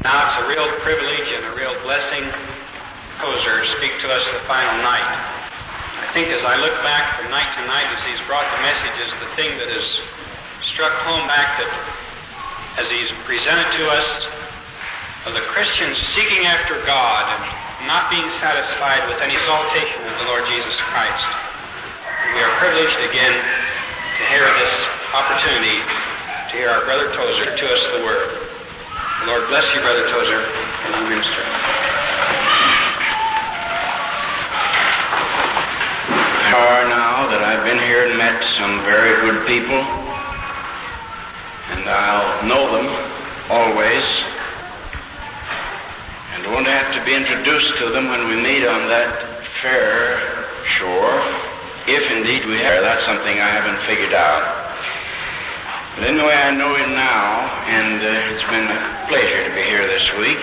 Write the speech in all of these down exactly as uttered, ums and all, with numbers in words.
Now it's a real privilege and a real blessing Tozer speak to us the final night. I think as I look back from night to night as he's brought the messages, the thing that has struck home back that as he's presented to us of the Christians seeking after God and not being satisfied with any exaltation of the Lord Jesus Christ. We are privileged again to hear this opportunity to hear our Brother Tozer to us the Word. The Lord bless you, Brother Tozer, as you minister. Far now that I've been here and met some very good people, and I'll know them always, and won't have to be introduced to them when we meet on that fair shore, if indeed we have. That's something I haven't figured out. But anyway, I know him now, and uh, it's been a pleasure to be here this week.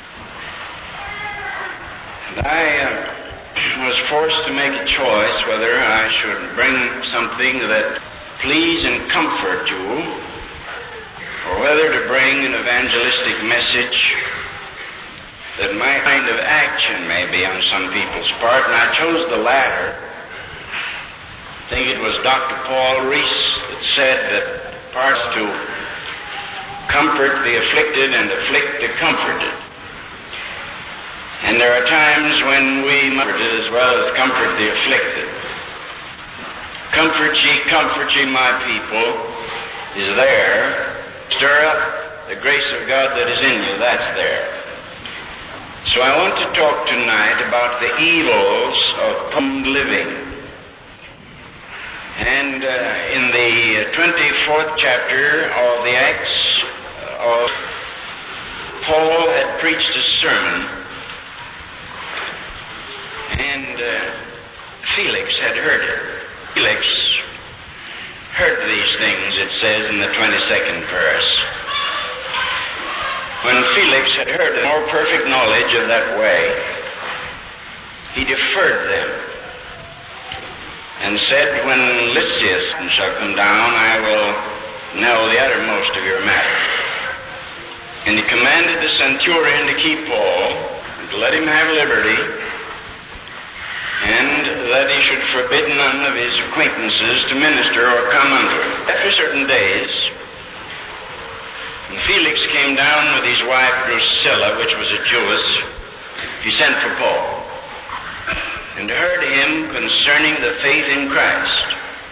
And I uh, was forced to make a choice whether I should bring something that please and comfort you, or whether to bring an evangelistic message that my kind of action may be on some people's part, and I chose the latter. I think it was Doctor Paul Rees that said that parts to comfort the afflicted and afflict the comforted. And there are times when we comfort as well as comfort the afflicted. Comfort ye, comfort ye, my people, is there. Stir up the grace of God that is in you, that's there. So I want to talk tonight about the evils of poor living. And uh, in the twenty-fourth chapter of the Acts of Paul had preached a sermon, and uh, Felix had heard it. Felix heard these things, it says in the twenty-second verse. When Felix had heard the more perfect knowledge of that way, he deferred them, and said, when Lysias shall come down, I will know the uttermost of your matter. And he commanded the centurion to keep Paul, and to let him have liberty, and that he should forbid none of his acquaintances to minister or come unto him. After certain days, when Felix came down with his wife Drusilla, which was a Jewess, he sent for Paul, and heard him concerning the faith in Christ.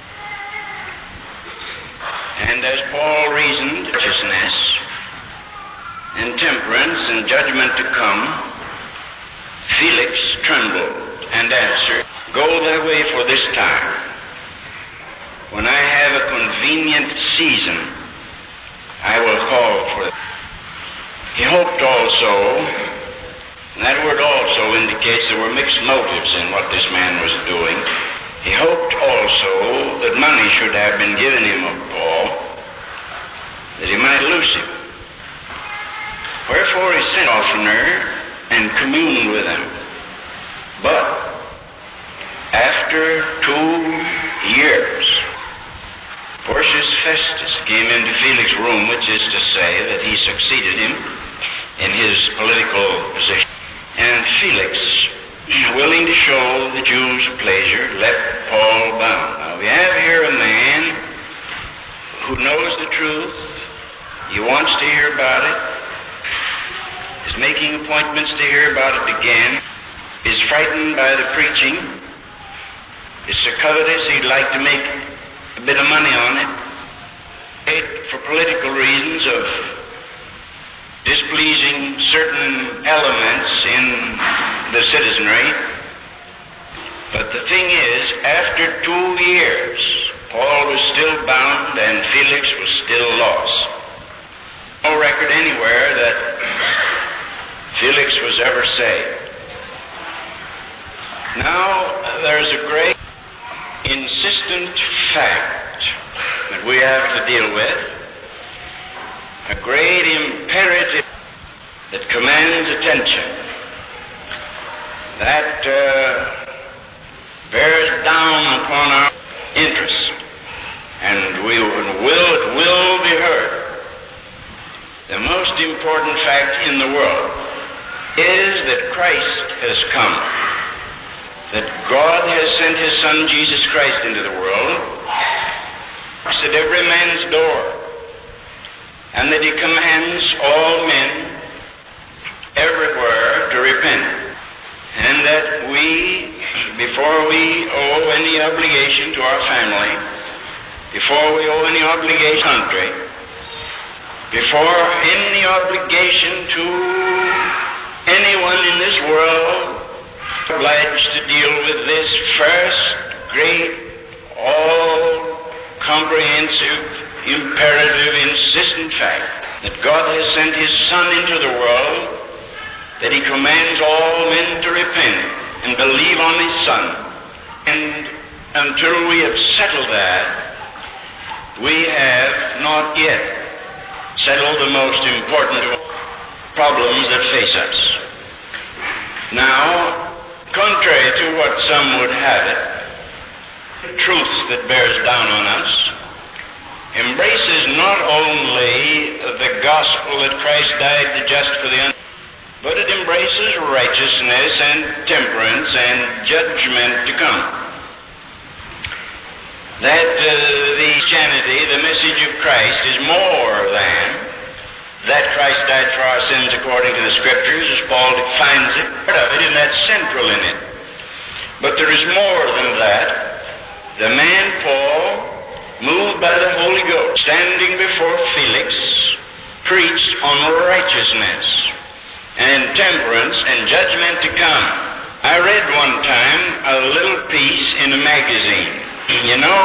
And as Paul reasoned, righteousness and temperance and judgment to come, Felix trembled and answered, go thy way for this time. When I have a convenient season, I will call for it. He hoped also, and that word also indicates there were mixed motives in what this man was doing. He hoped also that money should have been given him of Paul, that he might loose him. Wherefore he sent oftener and communed with him. But after two years, Porcius Festus came into Felix's room, which is to say that he succeeded him in his political position. And Felix, willing to show the Jews pleasure, left Paul bound. Now we have here a man who knows the truth. He wants to hear about it. Is making appointments to hear about it again. Is frightened by the preaching. Is so covetous he'd like to make a bit of money on it. For political reasons of displeasing certain elements in the citizenry. But the thing is, after two years, Paul was still bound and Felix was still lost. No record anywhere that Felix was ever saved. Now, there's a great insistent fact that we have to deal with, a great imperative that commands attention, that uh, bears down upon our interest, and we will, it will be heard. the most important fact in the world is that Christ has come, that God has sent His Son Jesus Christ into the world, knocks at every man's door, and that He commands all men everywhere to repent, and that we, before we owe any obligation to our family, before we owe any obligation to our country, before any obligation to anyone in this world, obliged to deal with this first great, all-comprehensive, imperative, insistent fact that God has sent His Son into the world, that He commands all men to repent and believe on His Son. And until we have settled that, we have not yet settled the most important problems that face us. Now, contrary to what some would have it, the truth that bears down on us embraces not only the gospel that Christ died the just for the un- but it embraces righteousness and temperance and judgment to come. That uh, the Christianity, the message of Christ, is more than that Christ died for our sins according to the Scriptures, as Paul defines it, part of it, and that's central in it. But there is more than that. The man Paul, moved by the Holy Ghost, standing before Felix, preached on righteousness and temperance and judgment to come. I read one time a little piece in a magazine. You know,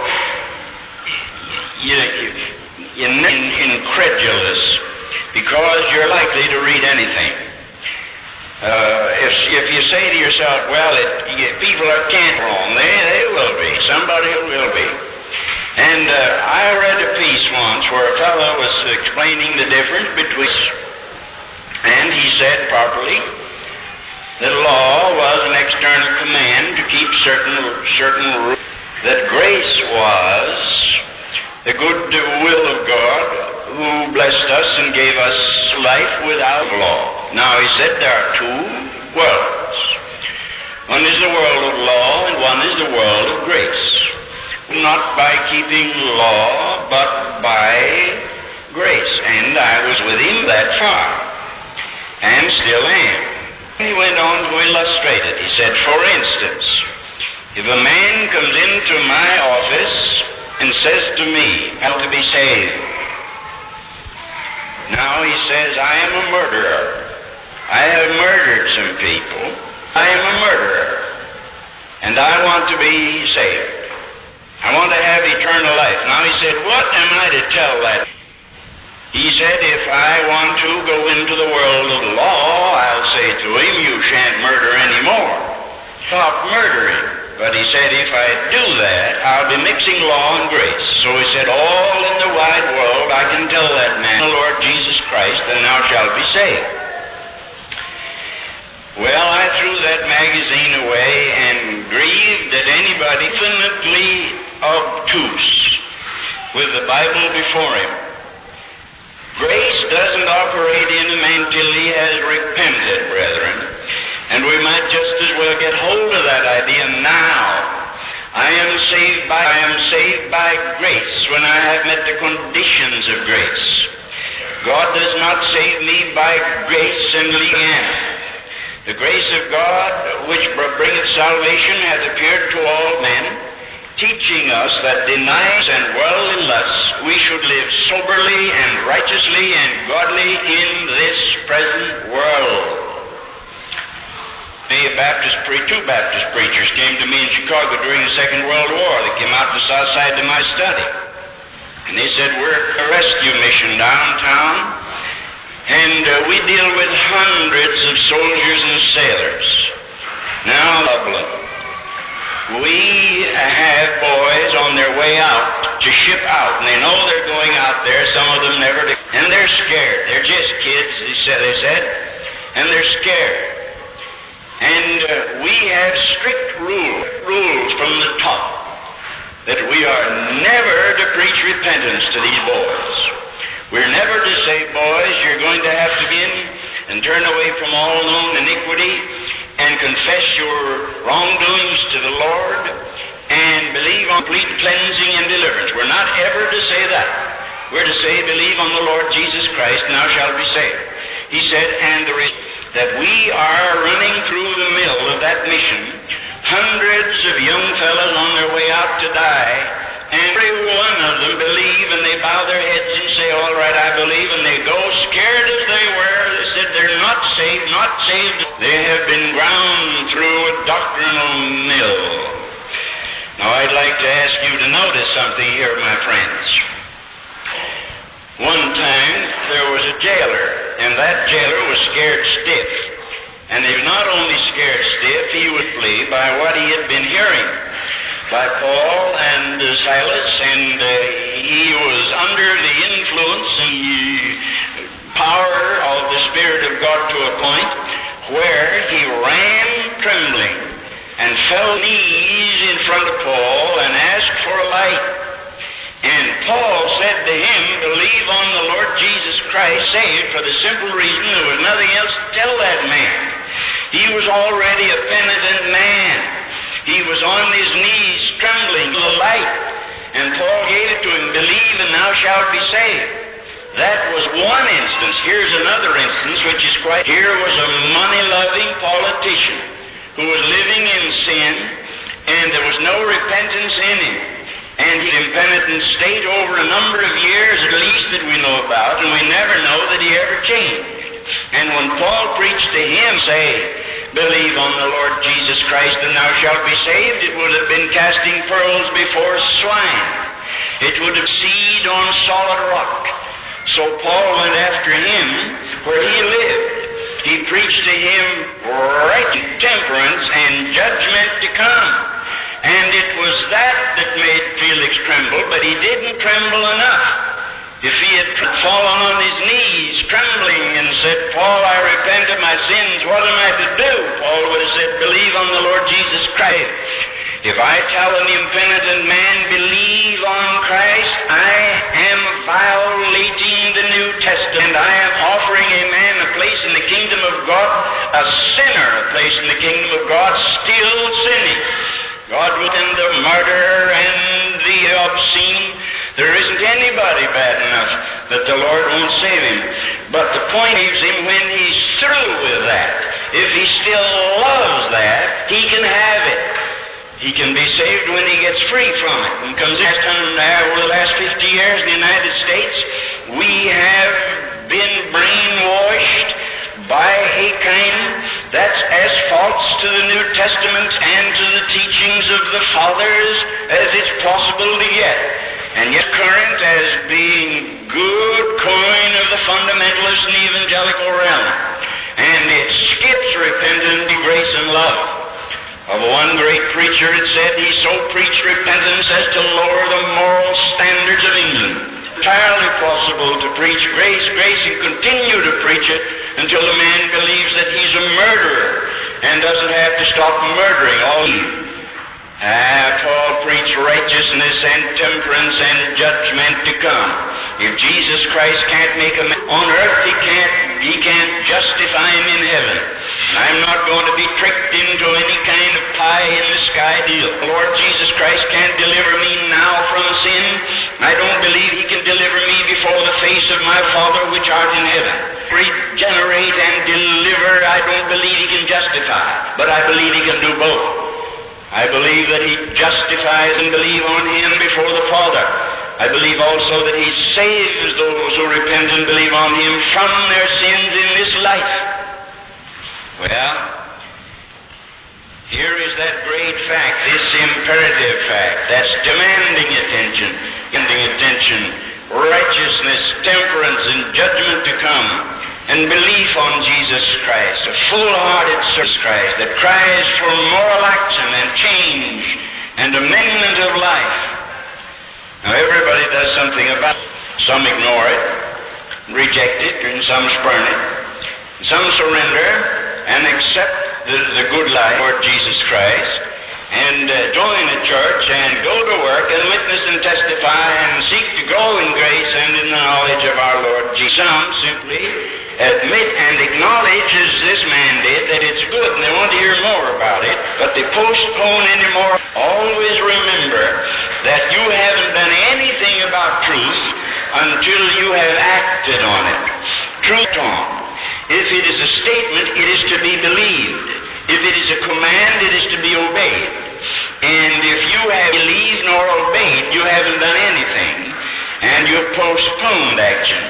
you, you, you're incredulous because you're likely to read anything. Uh, if, if you say to yourself, well, it, you, people are can't wrong, they, they will be. Somebody will be. And uh, I read a piece once where a fellow was explaining the difference between, and he said properly that law was an external command to keep certain certain rules, that grace was the good will of God who blessed us and gave us life without law. Now, he said there are two worlds. One is the world of law and one is the world of grace. Not by keeping law, but by grace. And I was with him that far, and still am. He went on to illustrate it. He said, for instance, if a man comes into my office and says to me, how to be saved? Now he says, I am a murderer. I have murdered some people. I am a murderer. And I want to be saved. I want to have eternal life. Now he said, what am I to tell that? He said, if I want to go into the world of law, I'll say to him, you shan't murder anymore. Stop murdering. But he said, if I do that, I'll be mixing law and grace. So he said, all in the wide world I can tell that man, the Lord Jesus Christ, and thou shalt be saved. Well, I threw that magazine away and grieved that anybody infinitely obtuse with the Bible before him. Grace doesn't operate in a man till he has repented, brethren. And we might just as well get hold of that idea now. I am saved by I am saved by grace when I have met the conditions of grace. God does not save me by grace and leave in. The grace of God, which bringeth salvation, hath appeared to all men, teaching us that denying and worldly lusts, we should live soberly and righteously and godly in this present world. A Baptist pre- two Baptist preachers came to me in Chicago during the Second World War. They came out to the south side to my study. And they said, we're a rescue mission downtown, and uh, we deal with hundreds of soldiers and sailors. Now, Dublin, we have boys on their way out to ship out, and they know they're going out there. Some of them never do. And they're scared. They're just kids, they said, they said and they're scared. And uh, we have strict rule, rules from the top that we are never to preach repentance to these boys. We're never to say, boys, you're going to have to begin and turn away from all known iniquity and confess your wrongdoings to the Lord and believe on complete cleansing and deliverance. We're not ever to say that. We're to say, believe on the Lord Jesus Christ, and thou shalt be saved. He said, and there is that we are running through the mill of that mission, hundreds of young fellows on their way out to die, and every one of them believe, and they bow their heads and say, all right, I believe, and they go scared as they were. They said they're not saved, not saved. They have been ground through a doctrinal mill. Now, I'd like to ask you to notice something here, my friends. One time, there was a jailer, and that jailer was scared stiff. And he was not only scared stiff, he was flee by what he had been hearing by Paul and uh, Silas, and uh, he was under the influence and the power of the Spirit of God to a point where he ran trembling and fell knees in front of Paul and asked for a light. And Paul said to him, believe on the Lord Jesus Christ, saved, for the simple reason there was nothing else to tell that man. He was already a penitent man. He was on his knees trembling for the light. And Paul gave it to him, believe and thou shalt be saved. That was one instance. Here's another instance which is quite... Here was a money-loving politician who was living in sin, and there was no repentance in him. And he's in penitent state over a number of years at least that we know about, and we never know that he ever changed. And when Paul preached to him, say, believe on the Lord Jesus Christ and thou shalt be saved, it would have been casting pearls before swine. It would have seed on solid rock. So Paul went after him where he lived. He preached to him righteous temperance and judgment to come. And it was that that made Felix tremble, but he didn't tremble enough. If he had fallen on his knees, trembling, and said, Paul, I repent of my sins, what am I to do? Paul would have said, believe on the Lord Jesus Christ. If I tell an impenitent man, believe on Christ, I am violating the New Testament. I am offering a man a place in the kingdom of God, a sinner a place in the kingdom of God, still sinning. God within the murder and the obscene, there isn't anybody bad enough that the Lord won't save him. But the point is him when he's through with that. If he still loves that, he can have it. He can be saved when he gets free from it. And comes last time over the last fifty years in the United States, we have been brainwashed by a kind that's as false to the New Testament and to the teachings of the fathers as it's possible to get, and yet current as being good coin of the fundamentalist and evangelical realm. And it skips repentance, grace, and love. Of one great preacher it said he so preached repentance as to lower the moral standards of England. Entirely possible to preach grace, grace, and continue to preach it until the man believes that he's a murderer and doesn't have to stop murdering all he. Ah, Paul preached righteousness and temperance and judgment to come. If Jesus Christ can't make a man on earth, he can't, he can't justify him in heaven. And I'm not going to be tricked into any kind of pie-in-the-sky deal. The Lord Jesus Christ can't deliver me now from sin. I don't believe he can deliver me before the face of my Father which art in heaven. Regenerate and deliver, I don't believe he can justify, but I believe he can do both. I believe that he justifies and believe on him before the Father. I believe also that he saves those who repent and believe on him from their sins in this life. Well, here is that great fact, this imperative fact that's demanding attention, demanding attention, righteousness, temperance, and judgment to come, and belief on Jesus Christ, a full-hearted service Christ that cries for moral action and change and amendment of life. Now everybody does something about it. Some ignore it, reject it, and some spurn it. Some surrender and accept the, the good life of Lord Jesus Christ, and uh, join a church and go to work and witness and testify and seek to grow in grace and in the knowledge of our Lord Jesus. Some simply admit and acknowledge, as this man did, that it's good and they want to hear more about it, but they postpone any more. Always remember that you haven't done anything about truth until you have acted on it. Truth on. If it is a statement, it is to be believed. If it is a command, it is to be obeyed. And if you have believed nor obeyed, you haven't done anything, and you have postponed action,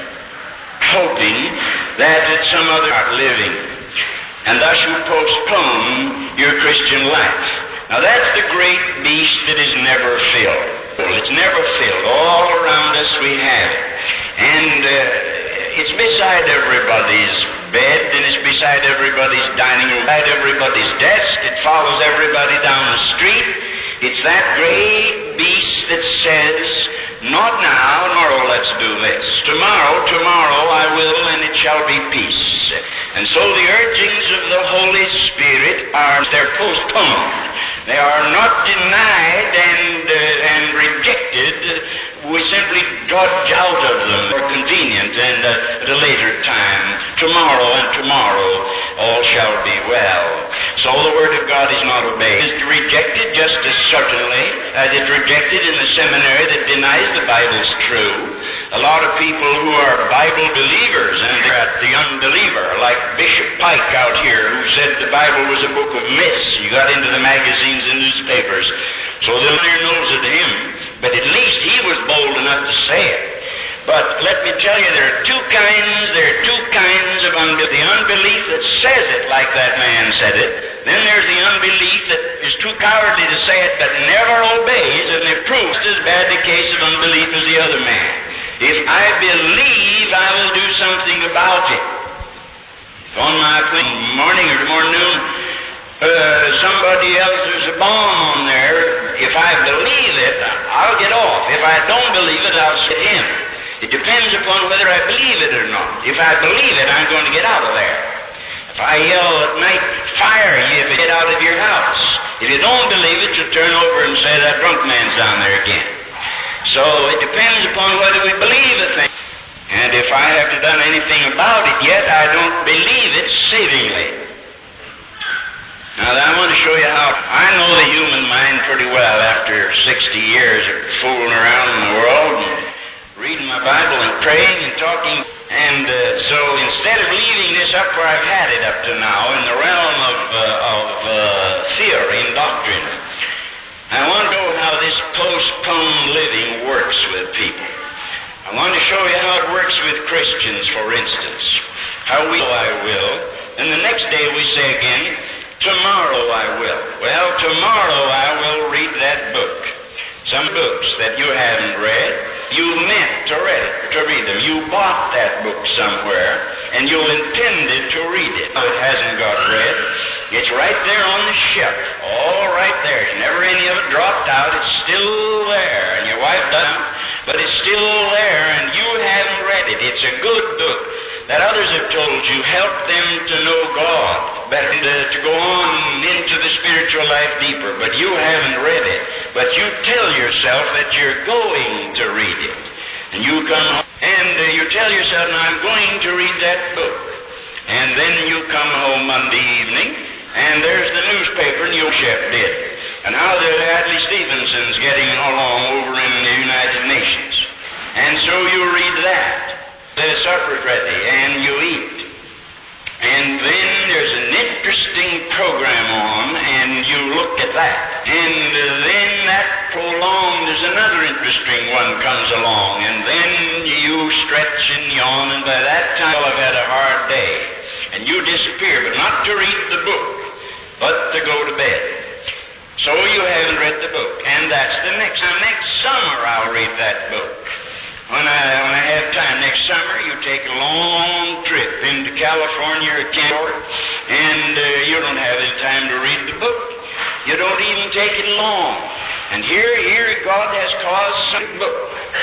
hoping that it's some other not living. And thus you postpone your Christian life. Now that's the great beast that is never filled. It's never filled. All around us we have it. And uh, it's beside everybody's bed, and it's beside everybody's dining room, beside everybody's desk. It follows everybody down the street. It's that great beast that says, not now, tomorrow let's do this. Tomorrow, tomorrow I will, and it shall be peace. And so the urgings of the Holy Spirit are, they're postponed. They are not denied and, uh, and rejected. We simply dodge out of them for convenient and uh, at a later time. Tomorrow and tomorrow all shall be well. So the Word of God is not obeyed. It's rejected just as certainly as it's rejected in the seminary that denies the Bible's true. A lot of people who are Bible believers and they're at the unbeliever, like Bishop Pike out here, who said the Bible was a book of myths. You got into the magazines and newspapers. So the liar knows it to him, but at least he was bold enough to say it. But let me tell you, there are two kinds, there are two kinds of unbelief. The unbelief that says it like that man said it. Then there's the unbelief that is too cowardly to say it, but never obeys, and it proves as bad a case of unbelief as the other man. If I believe, I will do something about it. If on my morning or tomorrow noon, uh, somebody else, there's a bomb on there, if I believe it, I'll get off. If I don't believe it, I'll sit in. It depends upon whether I believe it or not. If I believe it, I'm going to get out of there. If I yell at night, fire, you get out of your house. If you don't believe it, you turn over and say, that drunk man's down there again. So it depends upon whether we believe a thing. And if I haven't done anything about it yet, I don't believe it savingly. Now, I want to show you how I know the human mind pretty well after sixty years of fooling around in the world and reading my Bible and praying and talking. And uh, so instead of leaving this up where I've had it up to now in the realm of, uh, of uh, theory and doctrine, I want to know how this postponed living works with people. I want to show you how it works with Christians, for instance. How we, I will, and the next day we say again, tomorrow I will. Well, tomorrow I will read that book. Some books that you haven't read, you meant to read, to read them. You bought that book somewhere, and you intended to read it. It hasn't got read. It's right there on the shelf, all right there. Never any of it dropped out. It's still there, and your wife doesn't, but it's still there, and you haven't read it. It's a good book that others have told you help them to know God better, to, to go on into the spiritual life deeper, but you haven't read it. But you tell yourself that you're going to read it. And you come home, and uh, you tell yourself, now I'm going to read that book. And then you come home Monday evening, and there's the newspaper, and your chef did. And how the Adlai Stevenson's getting along over in the United Nations. And so you read that. The supper's ready, and you eat. And then there's an interesting program on, and you look at that. And uh, then that prolonged, there's another interesting one comes along, and then you stretch and yawn, and by that time I've had a hard day. And you disappear, but not to read the book, but to go to bed. So you haven't read the book. And that's the next time. Next summer I'll read that book. When I, when I have time next summer, you take a long trip into California or Canada, and uh, you don't have any time to read the book. You don't even take it long. And here, here God has caused some book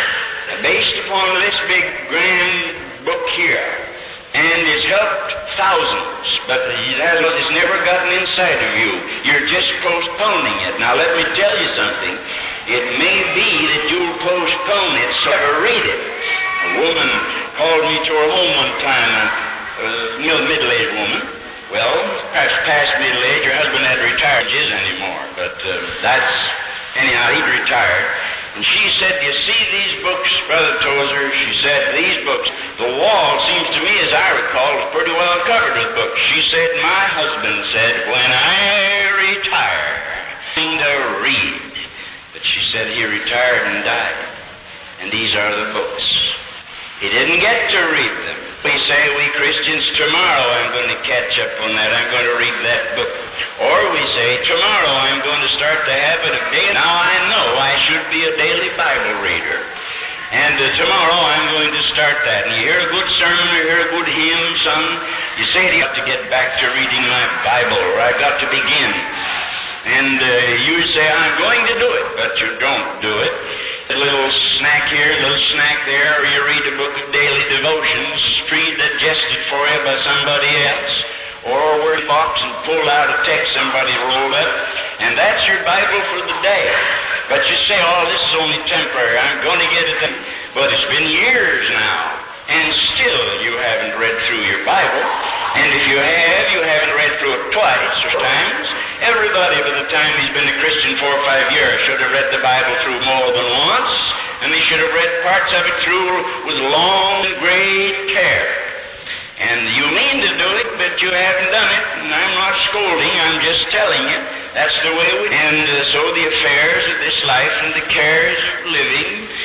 based upon this big grand book here, and it's helped thousands. but it has, it's never gotten inside of you. You're just postponing it. Now let me tell you something. It may be that you'll postpone it, so never read it. A woman called me to her home one time, a, a you know, middle-aged woman. Well, perhaps past middle age, her husband hadn't retired his anymore, but uh, that's, anyhow, he'd retired. And she said, you see these books, Brother Tozer? She said, these books, the wall seems to me, as I recall, is pretty well covered with books. She said, my husband said, when I retire, I'm going to read. But she said he retired and died. And these are the books. He didn't get to read them. We say, we Christians, tomorrow I'm going to catch up on that. I'm going to read that book. Or we say, tomorrow I'm going to start the habit of daily. Now I know I should be a daily Bible reader. And uh, tomorrow I'm going to start that. And you hear a good sermon or hear a good hymn sung, you say, I've got to get back to reading my Bible, or I've got to begin. And uh, you say, I'm going to do it, but you don't do it. A little snack here, a little snack there, or you read a book of daily devotions, pre-digested for you by somebody else, or a word box and pull out a text somebody rolled up, and that's your Bible for the day. But you say, oh, this is only temporary, I'm going to get it done. But it's been years now, and still you haven't read through your Bible. And if you have, you haven't read through it twice or times. Everybody, by the time he's been a Christian four or five years, should have read the Bible through more than once, and they should have read parts of it through with long and great care. And you mean to do it, but you haven't done it, and I'm not scolding, I'm just telling you. That's the way we... And uh, so the affairs of this life and the cares of living,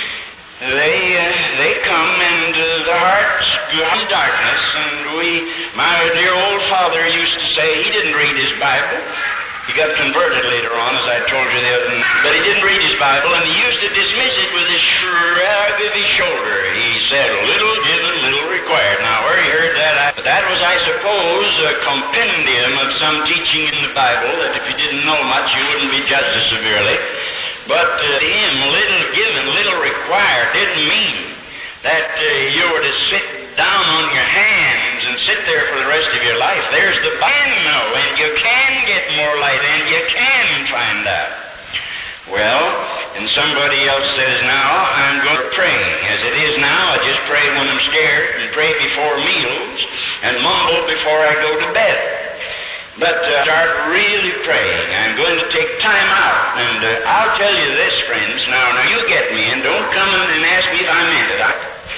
They uh, they come, and uh, the heart's in darkness, and we, my dear old father used to say he didn't read his Bible. He got converted later on, as I told you the other night, but he didn't read his Bible, and he used to dismiss it with a shrug of his shoulder. He said, little given, little required. Now, where he heard that, I, but that was, I suppose, a compendium of some teaching in the Bible, that if you didn't know much, you wouldn't be judged as severely. But uh, to him, little given, little required didn't mean that uh, you were to sit down on your hands and sit there for the rest of your life. There's the Bible, and you can get more light, and you can find out. Well, and somebody else says, now, I'm going to pray. As it is now, I just pray when I'm scared, and pray before meals, and mumble before I go to bed. But uh, start really praying. I'm going to take time out. And uh, I'll tell you this, friends. Now, now you get me, and don't come and ask me if I meant it. I,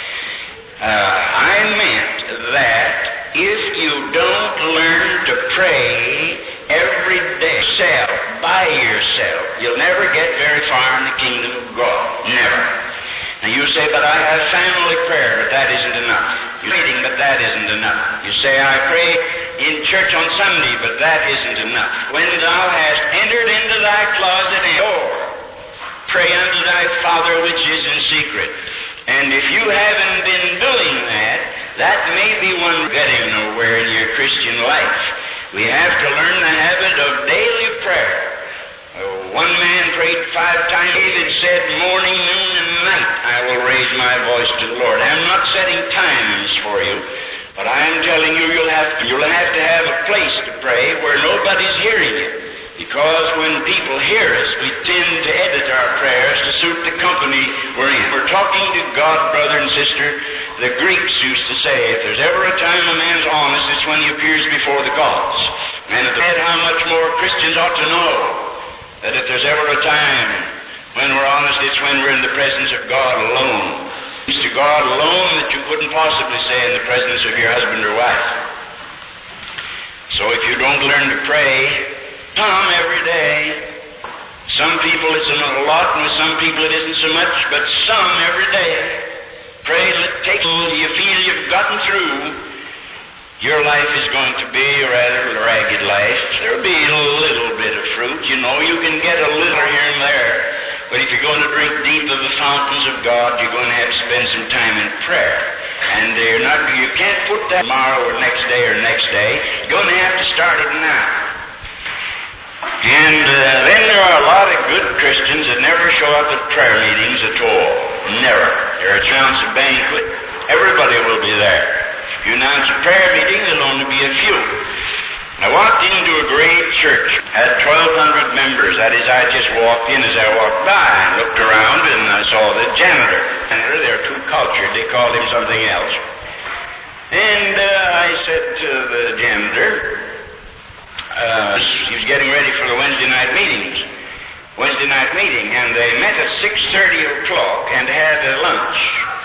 uh, I meant that if you don't learn to pray every day, yourself, by yourself, you'll never get very far in the kingdom of God. Never. And you say, but I have family prayer, but that isn't enough. You're reading, but that isn't enough. You say, I pray in church on Sunday, but that isn't enough. When thou hast entered into thy closet and door, pray unto thy Father which is in secret. And if you haven't been doing that, that may be one getting nowhere in your Christian life. We have to learn the habit of daily prayer. Uh, one man prayed five times. David said, morning, noon, and night I will raise my voice to the Lord. I'm not setting times for you, but I am telling you, you'll have to, you'll have to have a place to pray where nobody's hearing you. Because when people hear us, we tend to edit our prayers to suit the company we're in. We're talking to God, brother and sister. The Greeks used to say, if there's ever a time a man's honest, it's when he appears before the gods. And if they had how much more Christians ought to know that if there's ever a time when we're honest, it's when we're in the presence of God alone. It's to God alone that you couldn't possibly say in the presence of your husband or wife. So if you don't learn to pray, some every day. Some people it's a lot, and with some people it isn't so much, but some every day. Pray, let take till you feel you've gotten through. Your life is going to be a rather ragged life. There'll be a little bit of fruit, you know. You can get a little here and there. But if you're going to drink deep of the fountains of God, you're going to have to spend some time in prayer. And you're not, you can't put that tomorrow or next day or next day. You're going to have to start it now. And uh, then there are a lot of good Christians that never show up at prayer meetings at all. Never. They're a chance of banquet. Everybody will be there. If you announce a prayer meeting, there'll only be a few. church had twelve hundred members. That is, I just walked in as I walked by and looked around and I saw the janitor. And they're too cultured. They called him something else. And uh, I said to the janitor, uh, he was getting ready for the Wednesday night meetings. Wednesday night meeting, and they met at six thirty o'clock and had a lunch.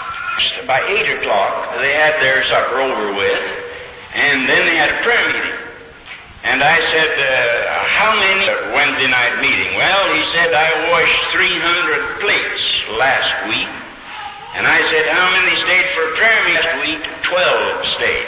By eight o'clock, they had their supper over with, and then they had a prayer meeting. And I said, uh, how many Wednesday night meeting? Well, he said, I washed three hundred plates last week. And I said, how many stayed for prayer meeting last week? twelve stayed.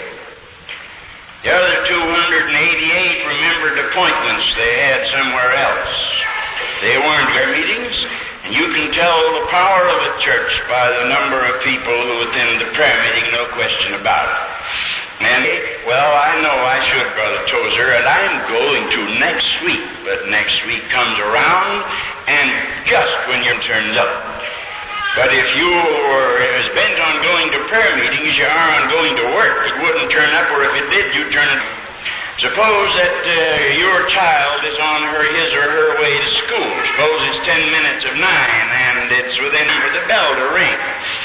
The other two hundred eighty-eight remembered appointments they had somewhere else. They weren't prayer meetings, and you can tell the power of a church by the number of people who attend the prayer meeting, no question about it. And, well, I know I should, Brother Tozer, and I'm going to next week, but next week comes around, and just when your turn's up. But if you were as bent on going to prayer meetings you are on going to work, it wouldn't turn up, or if it did, you'd turn it. Suppose that uh, your child is on her his or her way to school. Suppose it's ten minutes of nine, and it's within for the bell to ring.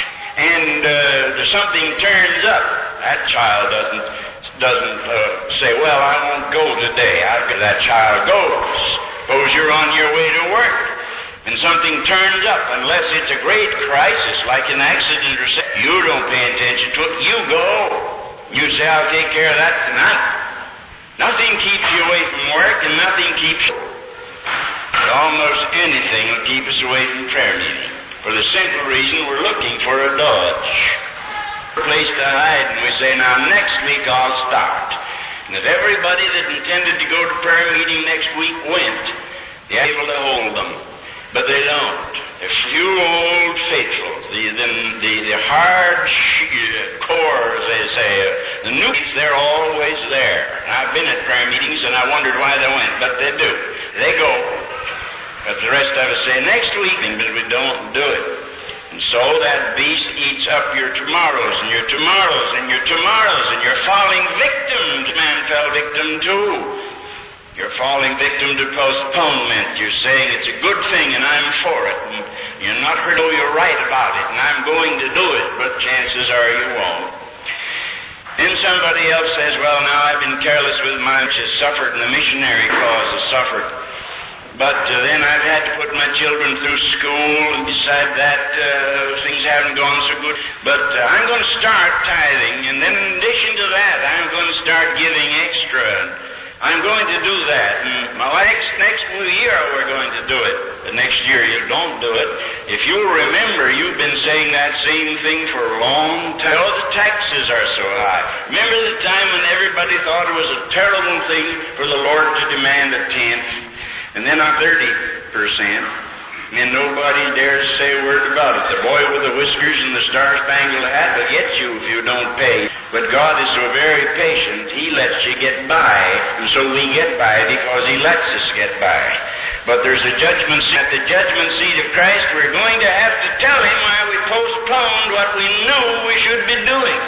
And uh, something turns up. That child doesn't doesn't uh, say, well, I won't go today. I'll get that child goes. Suppose you're on your way to work, and something turns up, unless it's a great crisis, like an accident or something. You don't pay attention to it. You go. You say, I'll take care of that tonight. Nothing keeps you away from work, and nothing keeps you. But almost anything will keep us away from prayer meeting. For the simple reason we're looking for a dodge. A place to hide, and we say, now next week I'll start. And if everybody that intended to go to prayer meeting next week went, they're able to hold them. But they don't. A few old faithful, the, the, the, the hard core, as they say, uh, the newbies, they're always there. And I've been at prayer meetings and I wondered why they went, but they do. They go. But the rest of us say, next week, but we don't do it. And so that beast eats up your tomorrows and your tomorrows and your tomorrows, and you're falling victim to man fell victim too. You're falling victim to postponement. You're saying it's a good thing and I'm for it. And you're not hurt, oh, you're right about it and I'm going to do it, but chances are you won't. And somebody else says, well, now I've been careless with mine, which has suffered, and the missionary cause has suffered. But uh, then I've had to put my children through school, and beside that, uh, things haven't gone so good. But uh, I'm going to start tithing, and then in addition to that, I'm going to start giving extra. I'm going to do that. And my next, next year we're going to do it. The next year you don't do it. If you'll remember, you've been saying that same thing for a long time. Oh, the taxes are so high. Remember the time when everybody thought it was a terrible thing for the Lord to demand a tenth, and then a thirty percent, and nobody dares say a word about it. The boy with the whiskers and the star-spangled hat will get you if you don't pay. But God is so very patient, He lets you get by, and so we get by because He lets us get by. But there's a judgment seat. At the judgment seat of Christ, we're going to have to tell Him why we postponed what we knew we should be doing.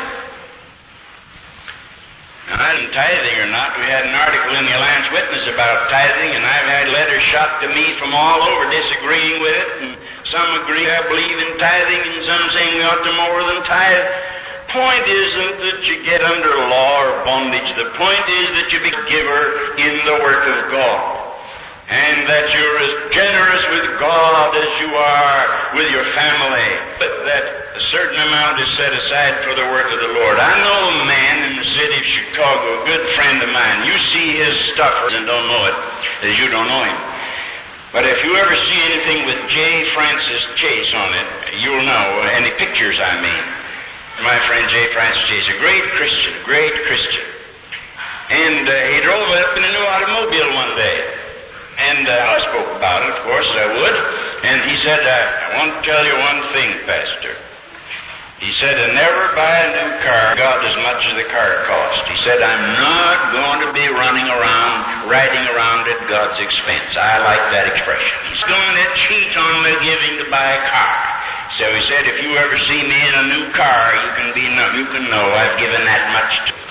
Now, I didn't tithing or not. We had an article in the Alliance Witness about tithing, and I've had letters shot to me from all over disagreeing with it, and some agree I believe in tithing, and some saying we ought to more than tithe. Point isn't that you get under law or bondage. The point is that you be a giver in the work of God, and that you're as generous with God as you are with your family, but that a certain amount is set aside for the work of the Lord. I know a man in the city of Chicago, a good friend of mine. You see his stuff and don't know it as you don't know him. But if you ever see anything with J. Francis Chase on it, you'll know. Any pictures, I mean. My friend J. Francis Chase, a great Christian, great Christian. And uh, he drove up in a new automobile one day. And uh, I spoke about it, of course, as I would. And he said, uh, I want to tell you one thing, Pastor. He said, I never buy a new car got as much as the car cost. He said, I'm not going to be running around, riding around at God's expense. I like that expression. He's going to cheat on my giving to buy a car. So he said, if you ever see me in a new car, you can be know, you can know I've given that much to.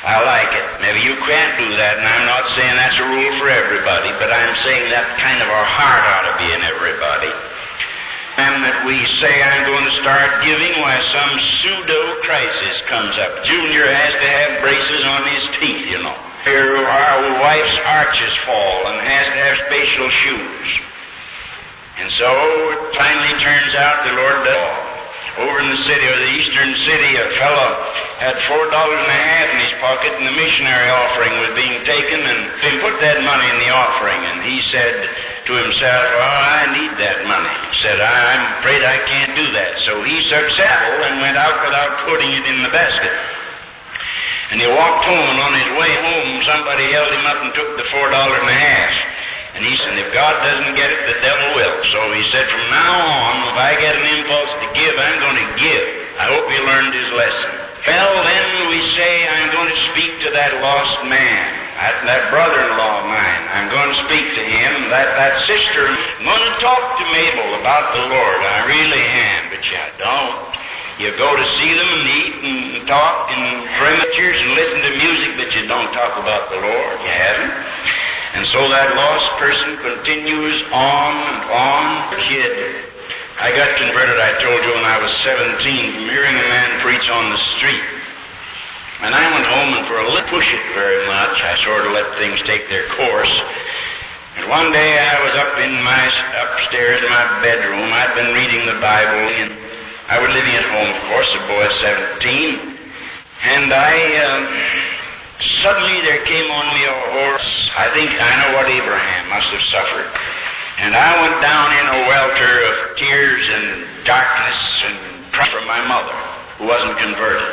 I like it. Maybe you can't do that, and I'm not saying that's a rule for everybody, but I'm saying that kind of our heart ought to be in everybody. And that we say, I'm going to start giving, why some pseudo-crisis comes up. Junior has to have braces on his teeth, you know. Our wife's arches fall and has to have special shoes. And so it finally turns out the Lord does. Over in the city, or the eastern city, a fellow had four dollars and a half in his pocket, and the missionary offering was being taken, and he put that money in the offering, and he said to himself, oh, I need that money. He said, I'm afraid I can't do that. So he took saddle and went out without putting it in the basket. And he walked home, and on his way home, somebody held him up and took the four dollars and a half. And he said, if God doesn't get it, the devil will. So he said, from now on, if I get an impulse to give, I'm going to give. I hope he learned his lesson. Well, then we say, I'm going to speak to that lost man, that, that brother-in-law of mine. I'm going to speak to him, that, that sister. I'm going to talk to Mabel about the Lord. I really am, but you don't. You go to see them and eat and talk and drink pictures and listen to music, but you don't talk about the Lord. You haven't. And so that lost person continues on and on. Kid, I got converted, I told you, when I was seventeen, from hearing a man preach on the street. And I went home, and for a little push it very much, I sort of let things take their course. And one day I was up in my, upstairs in my bedroom. I'd been reading the Bible, and I was living at home, of course, a boy at seventeen. And I, um, suddenly there came on me a horse. I think I know what Abraham must have suffered. And I went down in a welter of tears and darkness and cry from my mother, who wasn't converted.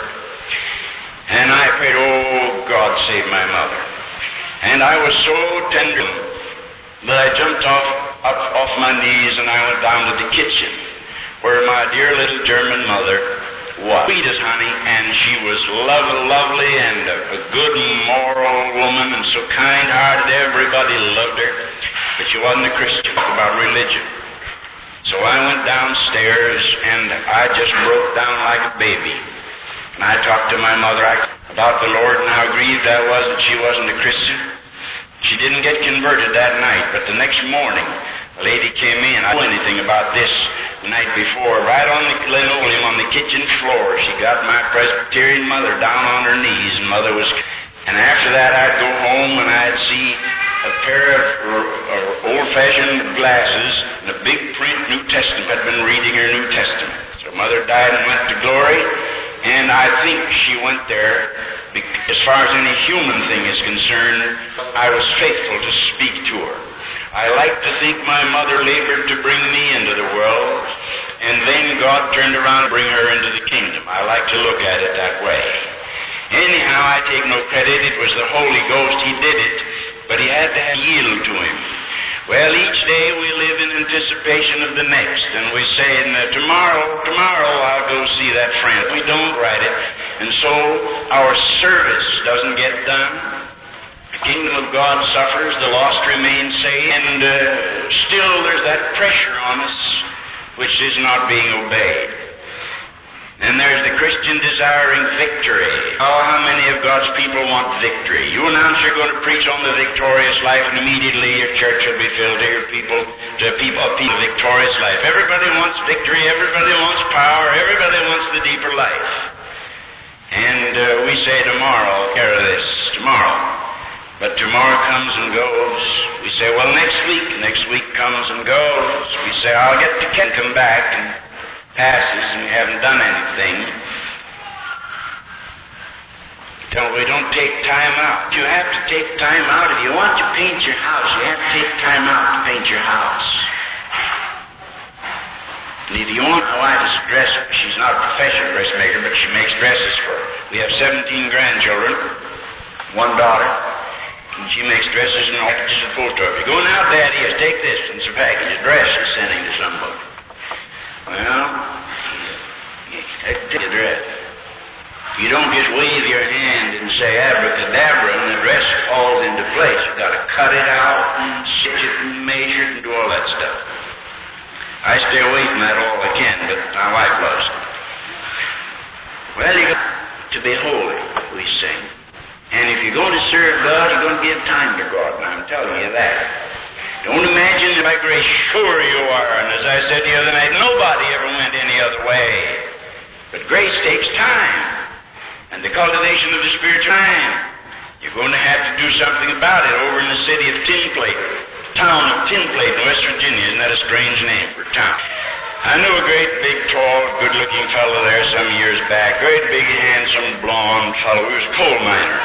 And I prayed, oh, God, save my mother. And I was so tender that I jumped off, up off my knees, and I went down to the kitchen, where my dear little German mother was. Sweet as honey, and she was lovely, lovely and a, a good moral woman, and so kind-hearted. Everybody loved her, but she wasn't a Christian about religion. So I went downstairs, and I just broke down like a baby. And I talked to my mother about the Lord and how grieved I was that she wasn't a Christian. She didn't get converted that night, but the next morning, a lady came in. I didn't know anything about this the night before. Right on the linoleum on the kitchen floor, she got my Presbyterian mother down on her knees, and mother was... And after that, I'd go home, and I'd see a pair of uh, old-fashioned glasses and a big print New Testament. I'd been reading her New Testament. So mother died and went to glory, and I think she went there, as far as any human thing is concerned, I was faithful to speak to her. I like to think my mother labored to bring me into the world, and then God turned around and bring her into the kingdom. I like to look at it that way. Anyhow, I take no credit. It was the Holy Ghost. He did it, but he had to yield to him. Well, each day we live in anticipation of the next, and we say, tomorrow, tomorrow I'll go see that friend. We don't write it, and so our service doesn't get done. The kingdom of God suffers, the lost remain saved, and uh, still there's that pressure on us which is not being obeyed. And there's the Christian desiring victory. Oh, how many of God's people want victory? You announce you're going to preach on the victorious life, and immediately your church will be filled to your people, to people, a people victorious life. Everybody wants victory, everybody wants power, everybody wants the deeper life. And uh, we say tomorrow, I'll care of this, tomorrow. But tomorrow comes and goes. We say, well, next week. Next week comes and goes. We say, I'll get to Ken, come back, and passes, and we haven't done anything. Until we don't take time out. You have to take time out. If you want to paint your house, you have to take time out to paint your house. And if you want my wife as a dresser, she's not a professional dressmaker, but she makes dresses for her. We have seventeen grandchildren, one daughter. And she makes dresses and packages of post office. You're going out, Daddy, yes, take this. And it's a package of dresses sending to somebody. Well, take a dress. You don't just wave your hand and say abracadabra and the dress falls into place. You've got to cut it out and stitch it and measure it and do all that stuff. I stay away from that all I can, but my wife loves it. Well, you got to be holy, we sing. And if you're going to serve God, you're going to give time to God, and I'm telling you that. Don't imagine that by grace sure you are, and as I said the other night, nobody ever went any other way. But grace takes time, and the cultivation of the Spirit time. You're going to have to do something about it over in the city of Tin Plate, town of Tin Plate in West Virginia. Isn't that a strange name for a town? I knew a great, big, tall, good-looking fellow there some years back. Great, big, handsome, blonde fellow. He was a coal miner.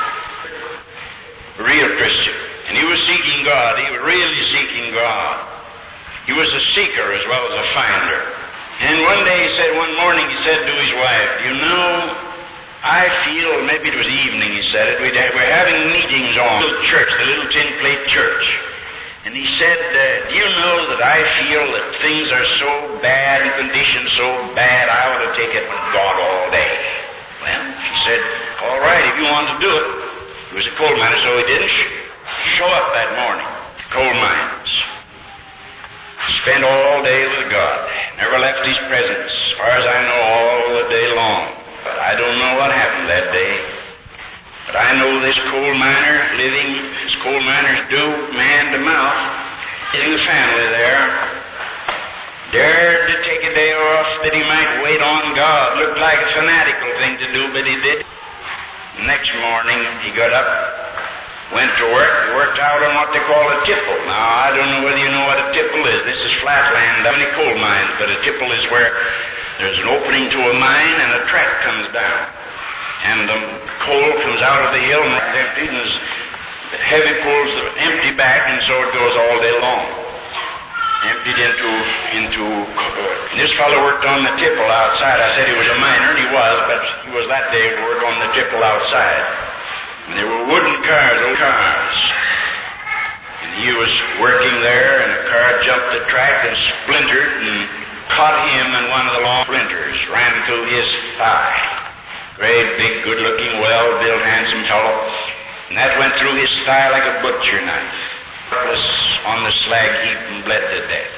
A real Christian. And he was seeking God. He was really seeking God. He was a seeker as well as a finder. And one day he said, one morning he said to his wife, you know, I feel, maybe it was evening he said it, we'd have, we're having meetings on the church, the little Tin Plate church. And he said, uh, do you know that I feel that things are so bad and conditions so bad, I ought to take it with God all day. Well, she said, all right, if you want to do it. He was a coal miner, so he didn't sh- show up that morning to coal mines. Spent all day with God. Never left his presence, as far as I know, all the day long. But I don't know what happened that day. But I know this coal miner, living as coal miners do, man to mouth, getting a family there, dared to take a day off that he might wait on God. Looked like a fanatical thing to do, but he did. Next morning, he got up, went to work, he worked out on what they call a tipple. Now, I don't know whether you know what a tipple is. This is flat land, many coal mines, but a tipple is where there's an opening to a mine and a track comes down. And the coal comes out of the hill and it's empty, and the heavy pulls the empty back, and so it goes all day long. Emptied into, into, uh, and this fellow worked on the tipple outside. I said he was a miner, and he was, but he was that day to work on the tipple outside. And there were wooden cars, old cars. And he was working there, and a car jumped the track and splintered and caught him in one of the long splinters, ran through his thigh. Great, big, good-looking, well-built, handsome fellow. And that went through his thigh like a butcher knife. Was on the slag heap and bled to death.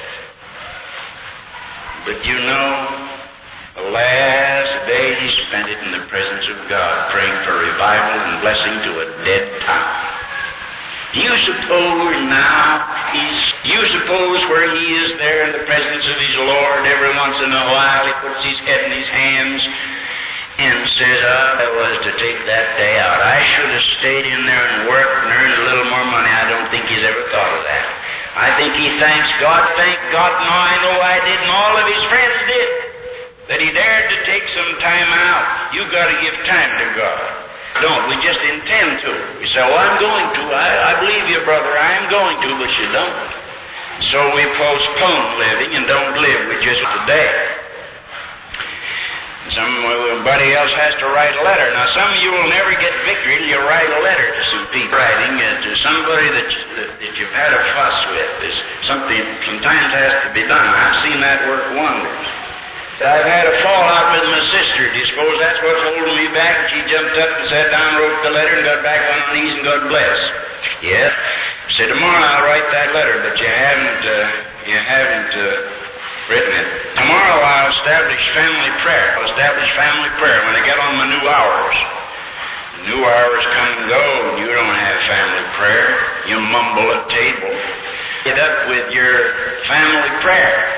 But you know, the last day he spent it in the presence of God, praying for revival and blessing to a dead town. Do you suppose now, he's, do you suppose where he is there in the presence of his Lord, every once in a while he puts his head in his hands and says, oh, I was to take that day out. I should have stayed in there and worked and earned a little more money. I don't think he's ever thought of that. I think he thanks God, thank God, no, I know I did, and all of his friends did, that he dared to take some time out. You've got to give time to God. Don't. We just intend to. We say, oh, I'm going to. I, I believe you, brother. I am going to, but you don't. So we postpone living and don't live. We just today. Somebody else has to write a letter. Now, some of you will never get victory till you write a letter to some people. Writing uh, to somebody that, that, that you've had a fuss with is something sometimes has to be done. I've seen that work wonders. I've had a fallout with my sister. Do you suppose that's what's holding me back? She jumped up and sat down, wrote the letter, and got back on her knees, and God bless. Yeah. Said, tomorrow I'll write that letter, but you haven't, uh, you haven't, uh, written it. Tomorrow I'll establish family prayer. I'll establish family prayer when I get on my new hours. The new hours come and go, and you don't have family prayer. You mumble at table. Get up with your family prayer.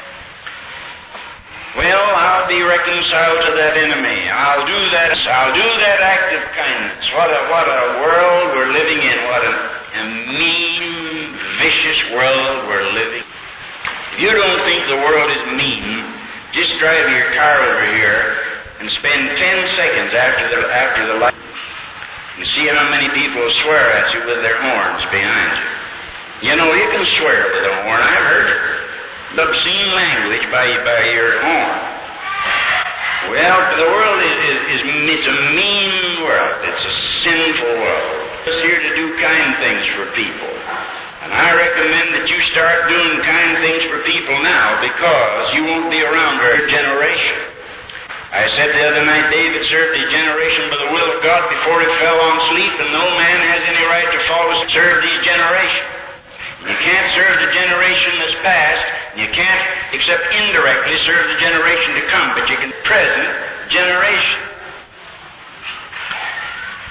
Well, I'll be reconciled to that enemy. I'll do that. I'll do that act of kindness. What a what a world we're living in. What a, a mean, vicious world we're living. If you don't think the world is mean, just drive your car over here and spend ten seconds after the after the light and see how many people swear at you with their horns behind you. You know, you can swear with a horn. I've heard it. Obscene language by by your horn. Well, the world is, is, is it's a mean world. It's a sinful world. It's here to do kind things for people. And I recommend that you start doing kind things for people now, because you won't be around for a generation. I said the other night, David served his generation by the will of God before he fell on sleep, and no man has any right to follow serve his generation. You can't serve the generation that's past, and you can't, except indirectly, serve the generation to come, but you can present generation.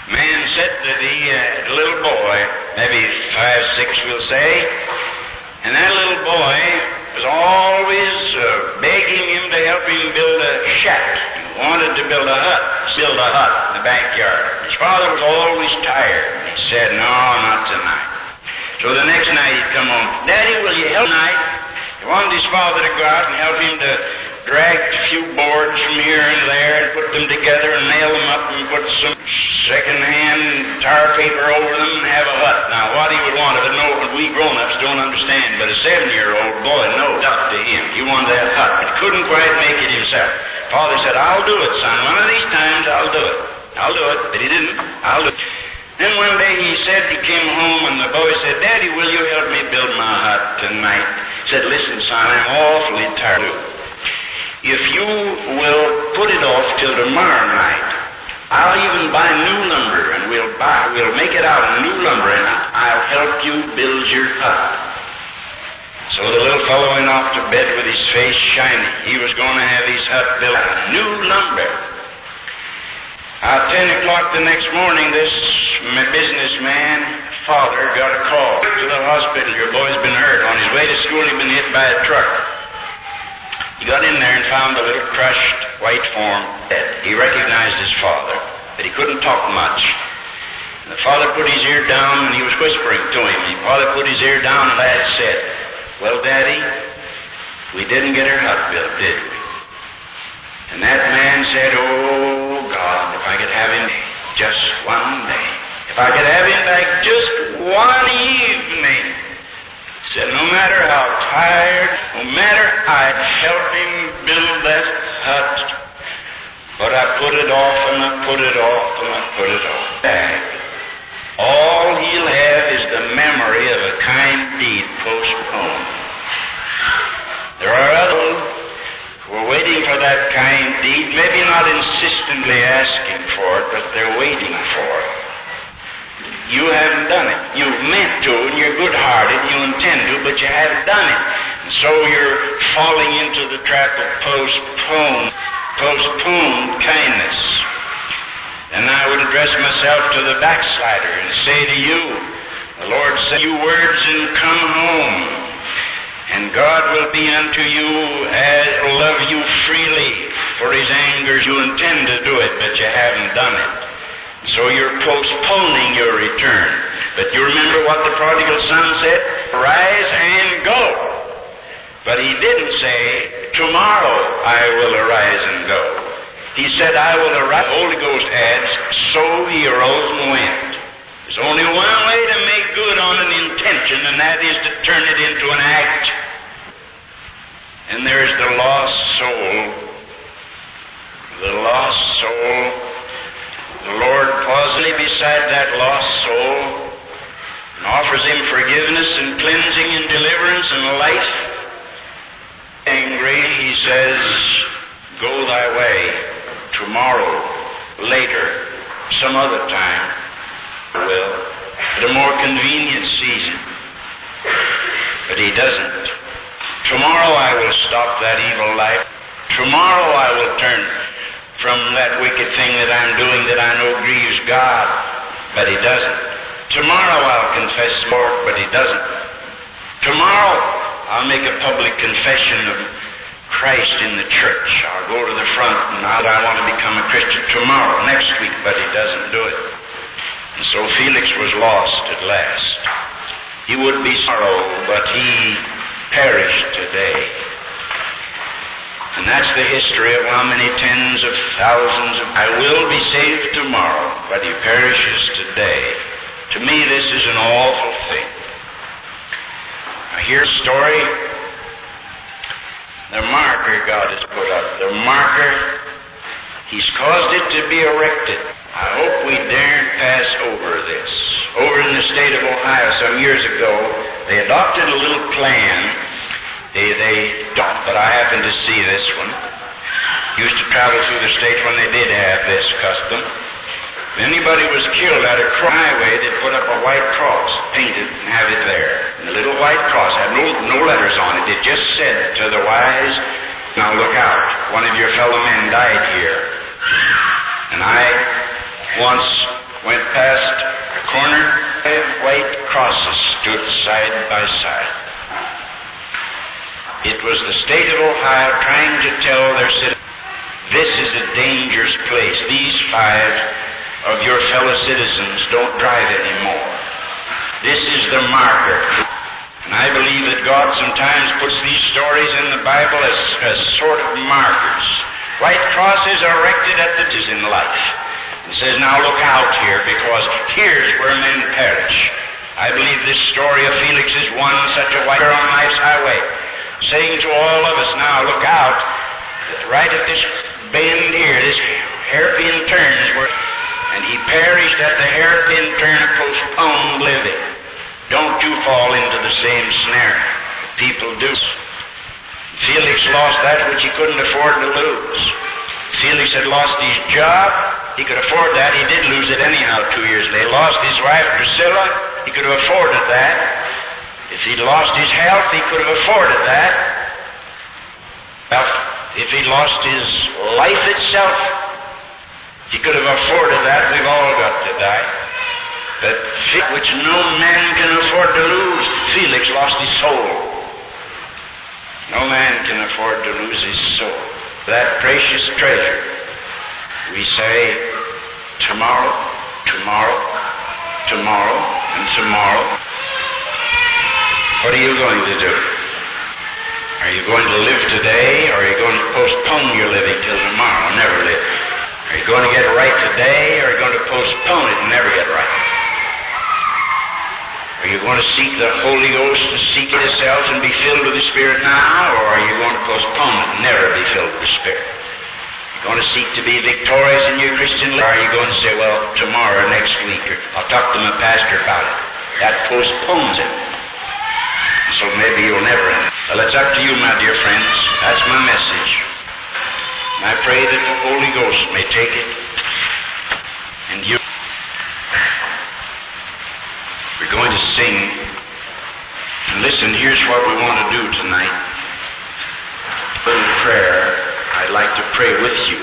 Man said that he had a little boy, maybe five, six, we'll say, and that little boy was always uh, begging him to help him build a shack. He wanted to build a hut, build a hut in the backyard. His father was always tired. He said, no, not tonight. So the next night he'd come home, Daddy, will you help tonight? He wanted his father to go out and help him to drag a few boards from here and there and put them together and nail them up and put some second-hand tar paper over them and have a hut. Now, what he would want of it, no, we grown-ups don't understand, but a seven-year-old boy knows up to him. He wanted that hut, but he couldn't quite make it himself. Father said, I'll do it, son. One of these times I'll do it. I'll do it. But he didn't. I'll do it. Then one day he said, he came home and the boy said, Daddy, will you help me build my hut tonight? He said, listen, son, I'm awfully tired. If you will put it off till tomorrow night, I'll even buy new lumber and we'll buy, we'll make it out of new lumber and I'll help you build your hut. So the little fellow went off to bed with his face shining. He was going to have his hut built out of new lumber. At ten o'clock the next morning, this businessman, father, got a call to the hospital. Your boy's been hurt. On his way to school, he'd been hit by a truck. He got in there and found a little crushed white form dead. He recognized his father, but he couldn't talk much. And the father put his ear down and he was whispering to him. The father put his ear down and the lad said, well, Daddy, we didn't get our hut built, did we? And that man said, oh, God, if I could have him just one day. If I could have him back just one evening. He said, no matter how tired, no matter, I'd help him build that hut. But I put it off and I put it off and I put it off. Back. All he'll have is the memory of a kind deed postponed. There are others who are waiting for that kind deed, maybe not insistently asking for it, but they're waiting for it. You haven't done it. You've meant to, and you're good-hearted, and you intend to, but you haven't done it. And so you're falling into the trap of postponed, postponed kindness. And I would address myself to the backslider and say to you, the Lord said, you words and come home, and God will be unto you as love you freely. For his angers you intend to do it, but you haven't done it. So you're postponing your return. But you remember what the prodigal son said? Arise and go. But he didn't say, tomorrow I will arise and go. He said, I will arise. The Holy Ghost adds, so he arose and went. There's only one way to make good on an intention, and that is to turn it into an act. And there's the lost soul. The lost soul. The Lord pauses beside that lost soul and offers him forgiveness and cleansing and deliverance and life. Angry, he says, go thy way. Tomorrow, later, some other time, I will, at a more convenient season. But he doesn't. Tomorrow I will stop that evil life. Tomorrow I will turn from that wicked thing that I'm doing that I know grieves God. But he doesn't. Tomorrow I'll confess Lord, but he doesn't. Tomorrow I'll make a public confession of Christ in the church. I'll go to the front and now I want to become a Christian tomorrow, next week, but he doesn't do it. And so Felix was lost at last. He would be sorrow, but he perished today. And that's the history of how many tens of thousands of... I will be saved tomorrow, but he perishes today. To me, this is an awful thing. I hear a story. The marker God has put up. The marker, he's caused it to be erected. I hope we daren't pass over this. Over in the state of Ohio some years ago, they adopted a little plan. They, they don't, but I happened to see this one. Used to travel through the state when they did have this custom. If anybody was killed at a highway, they'd put up a white cross, painted, and have it there. And the little white cross had no, no letters on it. It just said to the wise, now look out, one of your fellow men died here. And I once went past a corner, five white crosses stood side by side. It was the state of Ohio trying to tell their citizens, this is a dangerous place. These five of your fellow citizens don't drive anymore. This is the marker. And I believe that God sometimes puts these stories in the Bible as, as sort of markers. White crosses are erected at the is in life. It says, now look out here, because here's where men perish. I believe this story of Felix is one such a white on life's highway, saying to all of us, now look out, that right at this bend here, this hairpin turn is where, and he perished at the hairpin turn of postponed living. Don't you fall into the same snare. People do. Felix lost that which he couldn't afford to lose. Felix had lost his job. He could afford that. He did lose it anyhow two years later. He lost his wife Drusilla. He could have afforded that. If he'd lost his health, he could have afforded that. Well, if he'd lost his life itself, he could have afforded that. We've all got to die. But which no man can afford to lose, Felix lost his soul. No man can afford to lose his soul. That precious treasure. We say, tomorrow, tomorrow, tomorrow, and tomorrow. What are you going to do? Are you going to live today, or are you going to postpone your living till tomorrow and never live? Are you going to get right today, or are you going to postpone it and never get right? Are you going to seek the Holy Ghost and seek it yourself and be filled with the Spirit now, or are you going to postpone it and never be filled with the Spirit? Are you going to seek to be victorious in your Christian life, or are you going to say, well, tomorrow or next week, or I'll talk to my pastor about it? That postpones it. So maybe you'll never end. Well, it's up to you, my dear friends. That's my message. And I pray that the Holy Ghost may take it and you. We're going to sing. And listen, here's what we want to do tonight. A little prayer. I'd like to pray with you.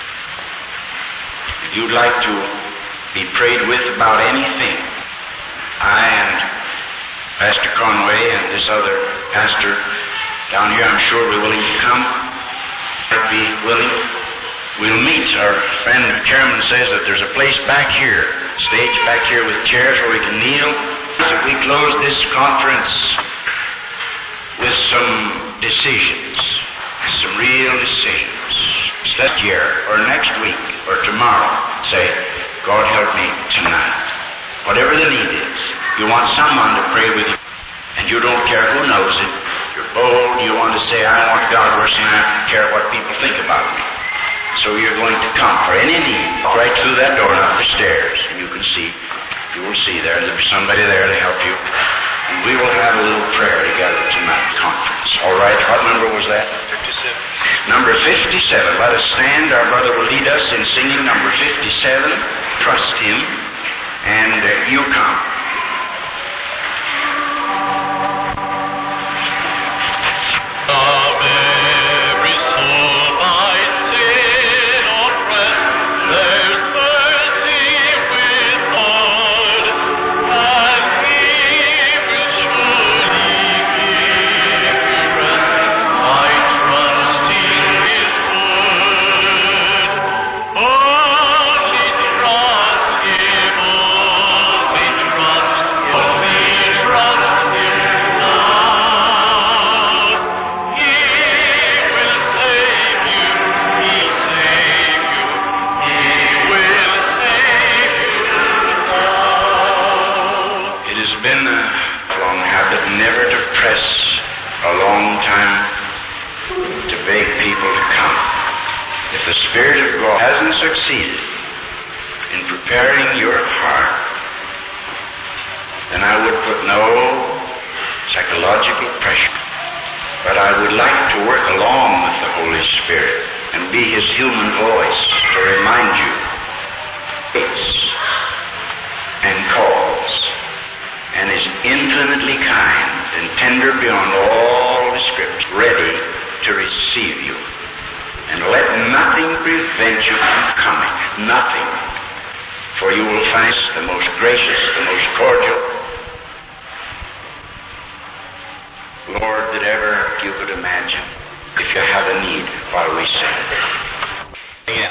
If you'd like to be prayed with about anything, I and Pastor Conway and this other pastor down here, I'm sure, will be willing to come. I'd be willing. We'll meet. Our friend the chairman says that there's a place back here, stage back here with chairs where we can kneel. So we close this conference with some decisions, some real decisions. That year, or next week, or tomorrow, say, God help me tonight. Whatever the need is, you want someone to pray with you, and you don't care who knows it. You're bold. You want to say, I want God worse than I don't care what people think about me. So you're going to come for any need, right through that door and up the stairs, and you can see, you will see there, there'll be somebody there to help you. And we will have a little prayer together tonight, conference. All right, what number was that? fifty-seven. Number fifty-seven. Let us stand. Our brother will lead us in singing number fifty-seven. Trust Him, and uh, you come. for you will find us the most gracious, the most cordial, Lord, that ever you could imagine if you have a need while we sing.